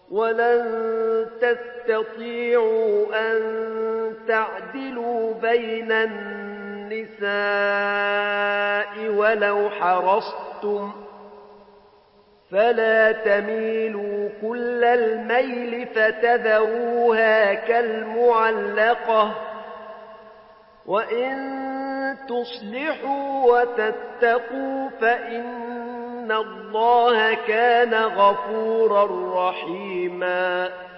ولن تستطيعوا أن تعدلوا بين النساء ولو حرصتم فلا تميلوا كل الميل فتذروها كالمعلقة وإن تصلحوا وتتقوا فإن الله كان غفورا رحيما